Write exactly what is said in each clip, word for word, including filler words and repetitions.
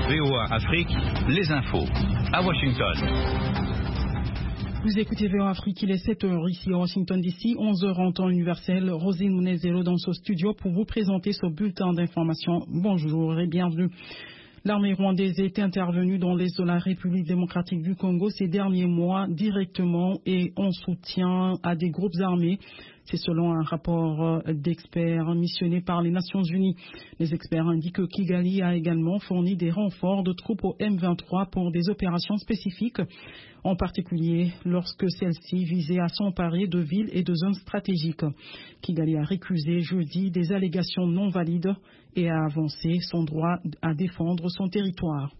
V O A Afrique, les infos. À Washington. Vous écoutez V O A Afrique, il est sept heures ici à Washington D C, onze heures en temps universel. Rosine Mounezero dans ce studio pour vous présenter ce bulletin d'information. Bonjour et bienvenue. L'armée rwandaise est intervenue dans l'est de la République démocratique du Congo ces derniers mois directement et en soutien à des groupes armés. C'est selon un rapport d'experts missionnés par les Nations Unies. Les experts indiquent que Kigali a également fourni des renforts de troupes au M vingt-trois pour des opérations spécifiques, en particulier lorsque celles-ci visaient à s'emparer de villes et de zones stratégiques. Kigali a récusé jeudi des allégations non valides et a avancé son droit à défendre son territoire.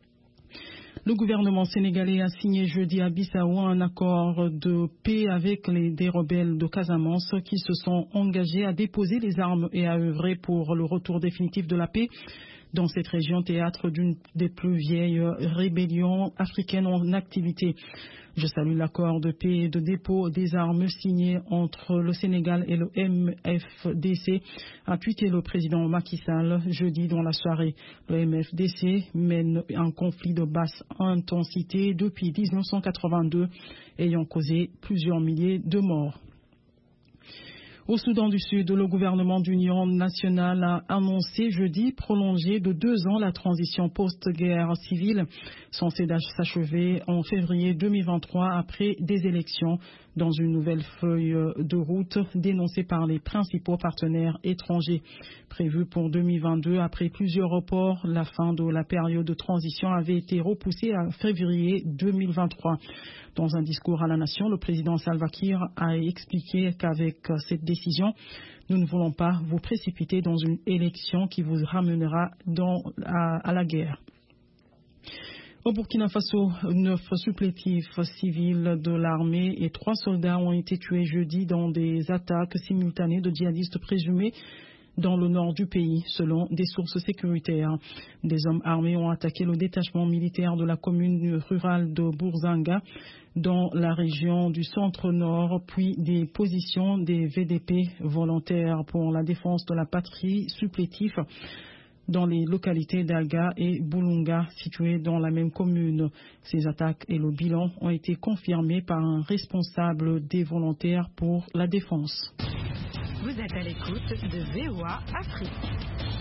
Le gouvernement sénégalais a signé jeudi à Bissau un accord de paix avec les des rebelles de Casamance qui se sont engagés à déposer les armes et à œuvrer pour le retour définitif de la paix dans cette région théâtre d'une des plus vieilles rébellions africaines en activité. Je salue l'accord de paix et de dépôt des armes signé entre le Sénégal et le M F D C, a tweeté le président Macky Sall jeudi dans la soirée. Le M F D C mène un conflit de basse intensité depuis mille neuf cent quatre-vingt-deux, ayant causé plusieurs milliers de morts. Au Soudan du Sud, le gouvernement d'union nationale a annoncé jeudi prolonger de deux ans la transition post-guerre civile, censée s'achever en février deux mille vingt-trois après des élections, dans une nouvelle feuille de route dénoncée par les principaux partenaires étrangers. Prévue pour deux mille vingt-deux, après plusieurs reports, la fin de la période de transition avait été repoussée à février deux mille vingt-trois. Dans un discours à la nation, le président Salva Kiir a expliqué qu'avec cette décision, nous ne voulons pas vous précipiter dans une élection qui vous ramènera dans, à, à la guerre. Au Burkina Faso, neuf supplétifs civils de l'armée et trois soldats ont été tués jeudi dans des attaques simultanées de djihadistes présumés dans le nord du pays, selon des sources sécuritaires. Des hommes armés ont attaqué le détachement militaire de la commune rurale de Bourzanga, dans la région du centre-nord, puis des positions des V D P volontaires pour la défense de la patrie supplétifs dans les localités d'Alga et Boulunga, situées dans la même commune. Ces attaques et le bilan ont été confirmés par un responsable des volontaires pour la défense. Vous êtes à l'écoute de V O A Afrique.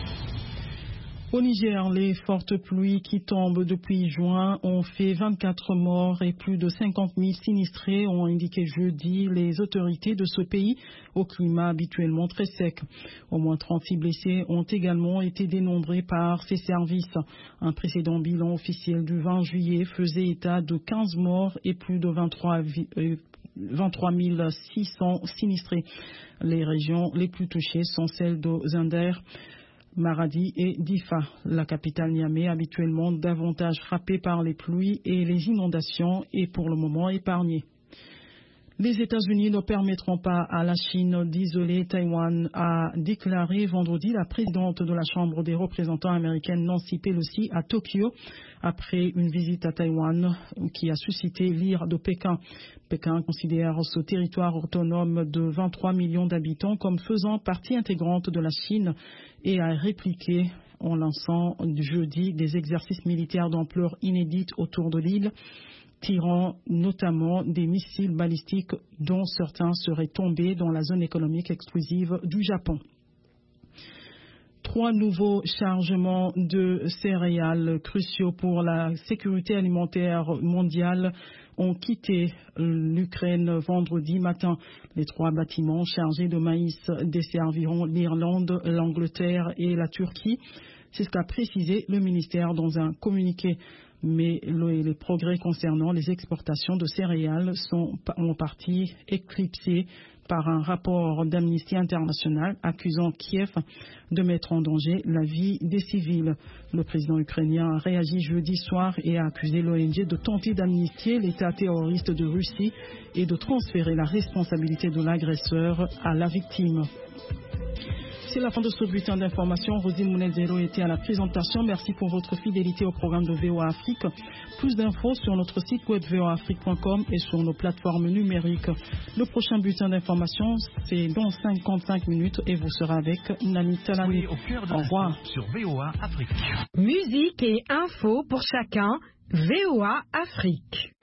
Au Niger, les fortes pluies qui tombent depuis juin ont fait vingt-quatre morts et plus de cinquante mille sinistrés, ont indiqué jeudi les autorités de ce pays au climat habituellement très sec. Au moins trente-six blessés ont également été dénombrés par ces services. Un précédent bilan officiel du vingt juillet faisait état de quinze morts et plus de vingt-trois mille six cents sinistrés. Les régions les plus touchées sont celles de Zinder, Maradi et Difa. La capitale Niamey, habituellement davantage frappée par les pluies et les inondations, est pour le moment épargnée. Les États-Unis ne permettront pas à la Chine d'isoler Taïwan, a déclaré vendredi la présidente de la Chambre des représentants américaine Nancy Pelosi à Tokyo, après une visite à Taïwan qui a suscité l'ire de Pékin. Pékin considère ce territoire autonome de vingt-trois millions d'habitants comme faisant partie intégrante de la Chine et a répliqué en lançant jeudi des exercices militaires d'ampleur inédite autour de l'île, tirant notamment des missiles balistiques dont certains seraient tombés dans la zone économique exclusive du Japon. Trois nouveaux chargements de céréales cruciaux pour la sécurité alimentaire mondiale ont quitté l'Ukraine vendredi matin. Les trois bâtiments chargés de maïs desserviront l'Irlande, l'Angleterre et la Turquie. C'est ce qu'a précisé le ministère dans un communiqué. Mais le, les progrès concernant les exportations de céréales sont en partie éclipsés par un rapport d'Amnesty International accusant Kiev de mettre en danger la vie des civils. Le président ukrainien a réagi jeudi soir et a accusé l'O N G de tenter d'amnistier l'État terroriste de Russie et de transférer la responsabilité de l'agresseur à la victime. C'est la fin de ce bulletin d'information. Rosine Mounezero était à la présentation. Merci pour votre fidélité au programme de V O A Afrique. Plus d'infos sur notre site web v o a afrique point com et sur nos plateformes numériques. Le prochain bulletin d'information, c'est dans cinquante-cinq minutes et vous serez avec Nani Talani. Au revoir. Sur V O A Afrique. Musique et infos pour chacun. V O A Afrique.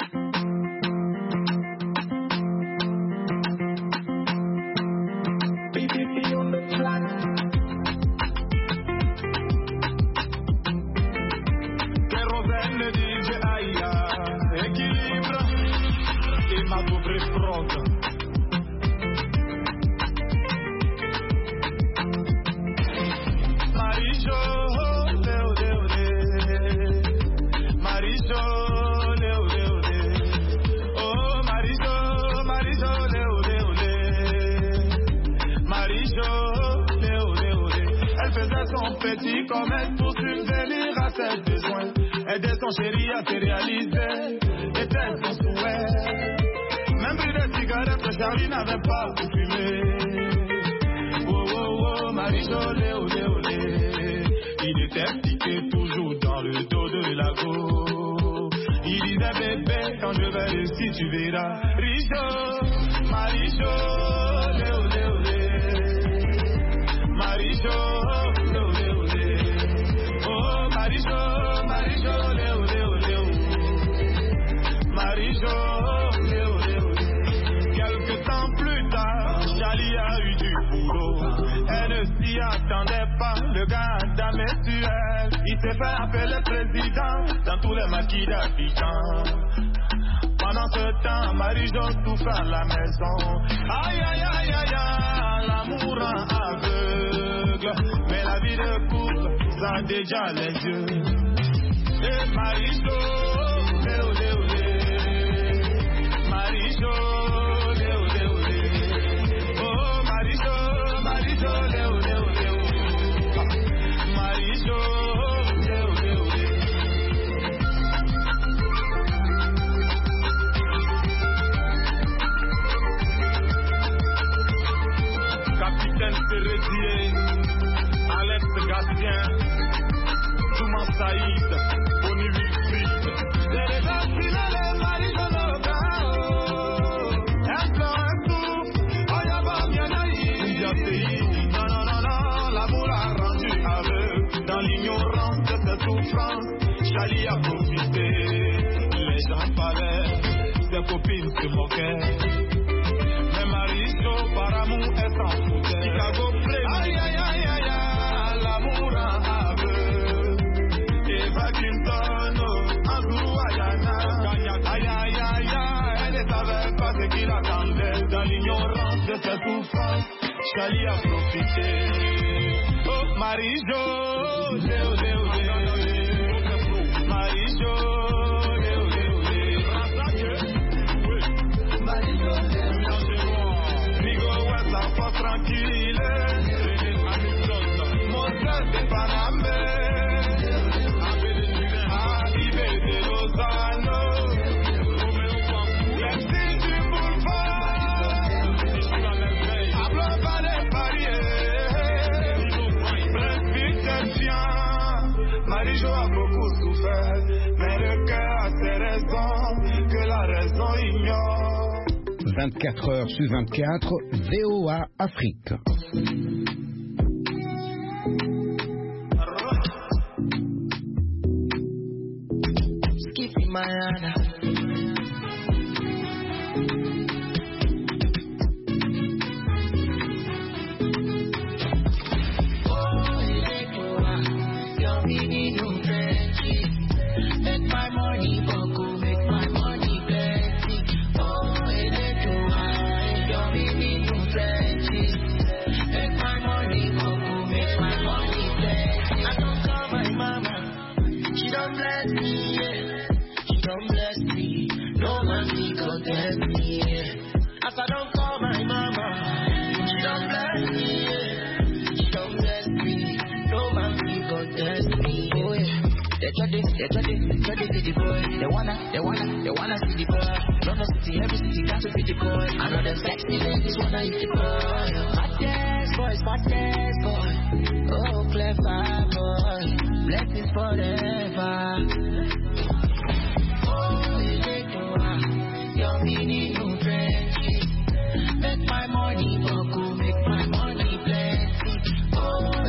Petit comme elle pousse une délire à ses besoins. Aider son chéri à se réaliser était son souhait. Même pris des cigarettes, Charlie n'avait pas fumé. Oh oh oh, Marie-Jo, olé olé olé. Il était piqué toujours dans le dos de la go. Il disait bébé, quand je vais ici tu verras. Rijo, Marie-Jo, olé olé olé. Marie-Jo. Attendait pas le gars d'Amétuel. Il s'est fait appeler président dans tous les maquis d'Abidjan. Pendant ce temps, Marie-Jo souffre à la maison. Aïe aïe aïe aïe aïe, l'amour rend aveugle. Mais la vie de couple, ça a déjà les yeux. Et Marie-Jo, olé olé olé. Marie-Jo, olé olé olé. Oh Marie-Jo, Marie-Jo, olé olé. Capitaine Serredier, Alex Gastien, Touman Saïd, Bonnie Wilfried. C'est les gars qui les Marie-Jo Nogao. Un plan, un souffle, oh y'a pas bien naïf. Non, non, non, non, l'amour a rendu aveugle. Dans l'ignorance de cette souffrance, Charlie a profité. Les gens parlaient, ses copines se moquaient. Mais Marie-Jo, par amour, est s'en foutait. Chicago Play. Aïe, aïe, aïe, aïe, aïe, l'amour en aveugle. Eva Clinton, Andrew Ayana. Aïe, aïe, aïe, aïe, elle ne savait pas ce qu'il attendait. Dans l'ignorance de ses souffrances, Charlie a profité. Oh, Marie-Jo, olé, olé, olé. Marie-Jo, olé, olé, olé. Marie-Jo, olé, olé. Rigo, ouais, ça va tranquille. Mon cœur, c'est Panamé. Arrivé de Lausanne. Les signes du boulevard. Appelons pas les barrières. Marie-Jo a beaucoup souffert, mais le cœur a ses raisons que la raison ignore. vingt-quatre heures sur vingt-quatre, V O A Afrique. Skippy Mayana. They ready, ready for the boy. They wanna, they wanna, they wanna see the boy. Run the city, every city got to be the boy. I know them sexy ladies wanna eat the boy. Hot dance boys fattest boy.